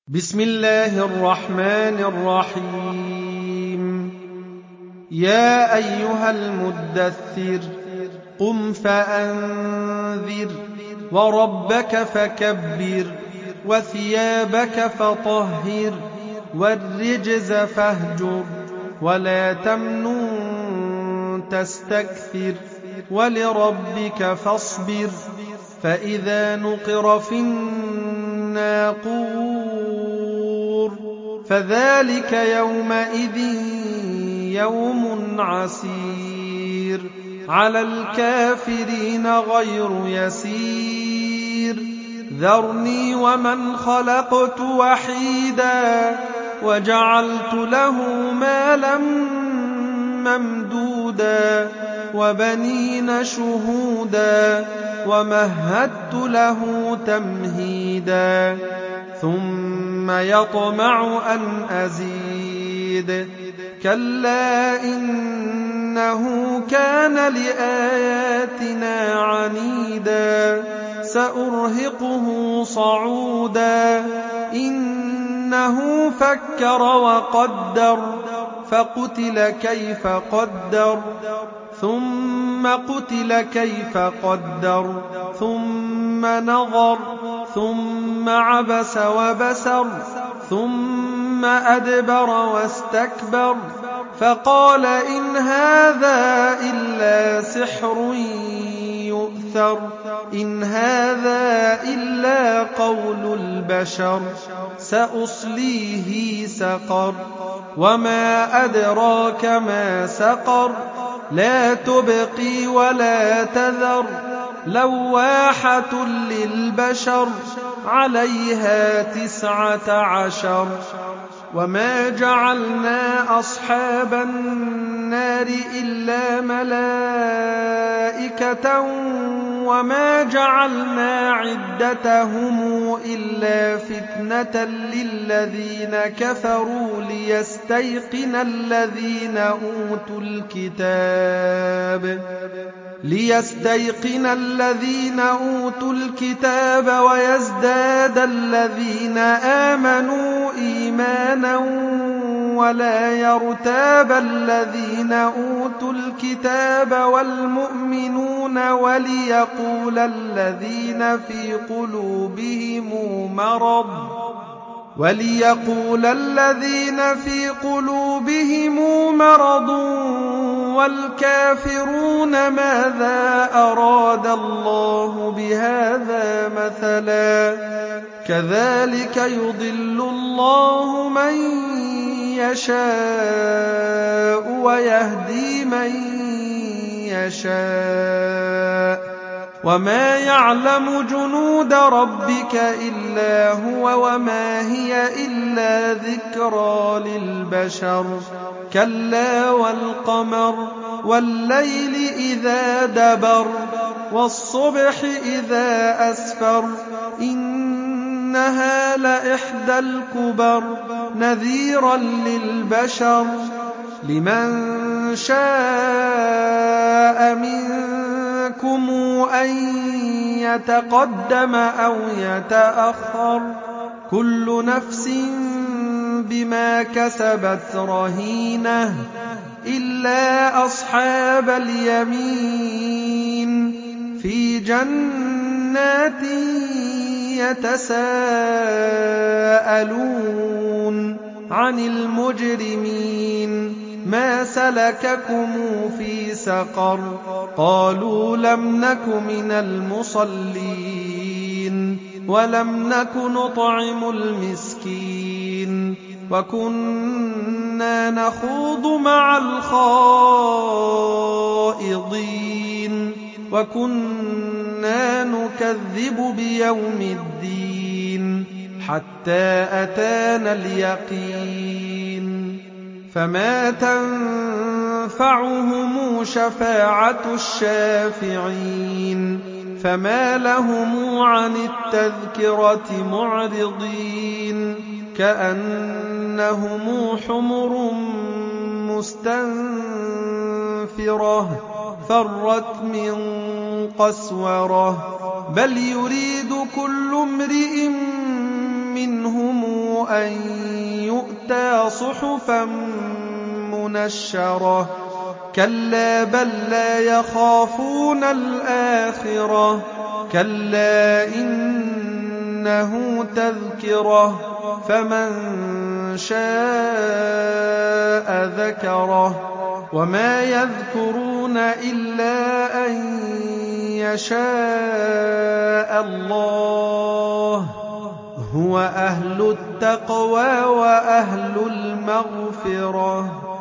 بسم الله الرحمن الرحيم يا أيها المدثر قم فأنذر وربك فكبر وثيابك فطهر والرجز فاهجر ولا تمنن تستكثر ولربك فاصبر فإذا نقر في الناقور فذلك يومئذ يوم عسير على الكافرين غير يسير ذرني ومن خلقت وحيدا وجعلت له مالا ممدودا وبنين شهودا ومهدت له تمهيدا ثم يطمع أن أزيد كلا إنه كان لآياتنا عنيدا سأرهقه صعودا إنه فكر وقدر فقتل كيف قدر ثم قتل كيف قدر ثم نظر ثم عبس وبسر ثم أدبر واستكبر فقال إن هذا إلا سحر يؤثر إن هذا إلا قول البشر سأصليه سقر وما أدراك ما سقر لا تبقي ولا تذر لواحة للبشر عليها 19 وما جعلنا أصحاب النار إلا ملائكة وما جعلنا عدتهم إلا فتنة للذين كفروا ليستيقن الذين أوتوا الكتاب ويزداد الذين آمنوا إيمانا ولا يرتاب الذين أوتوا الكتاب والمؤمنون وليقول الذين في قلوبهم مرض والكافرون ماذا أراد الله بهذا مثلا كذلك يضل الله من يشاء ويهدي من يشاء وما يعلم جنود ربك إلا هو وما هي إلا ذكرى للبشر كلا والقمر والليل إذا دبر والصبح إذا أسفر إنها لإحدى الكبر نذيرا للبشر لمن شاء منكم أن يتقدم أو يتأخر كل نفس بما كسبت رهينة إلا أصحاب اليمين في جنات يتساءلون عن المجرمين ما سلككم في سقر قالوا لم نك من المصلين ولم نك نطعم المسكين وكنا نخوض مع الخائضين وكنا نكذب بيوم الدين حتى أتانا اليقين فما تنفعهم شفاعة الشافعين فما لهم عن التذكرة معرضين كأنهم حمر مستنفرة فرت من قسورة بل يريد كل امرئ منهم أن يؤتى صحفا منشرة كلا بل لا يخافون الآخرة كلا إنه تذكرة فمن شاء ذكره وما يذكرون إلا أن يشاء الله هو أهل التقوى وأهل المغفرة